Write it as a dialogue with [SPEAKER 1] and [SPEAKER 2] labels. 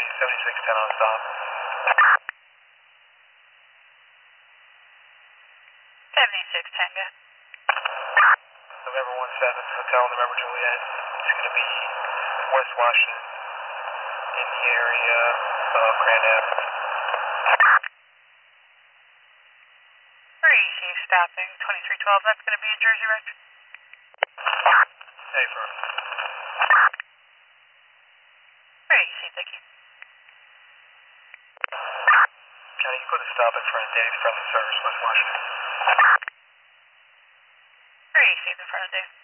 [SPEAKER 1] 7610 on stop.
[SPEAKER 2] 7610, go.
[SPEAKER 1] November 17, Hotel November Juliet. It's going to be West Washington in the area of Grand Avenue.
[SPEAKER 2] Receive stopping 2312, that's going to be in Jersey Road.
[SPEAKER 1] Hey, firm.
[SPEAKER 2] Receive, thank you.
[SPEAKER 1] Can you put a stop in front of Dave's Friendly Service, West Washington?
[SPEAKER 2] Receive in front of Dave.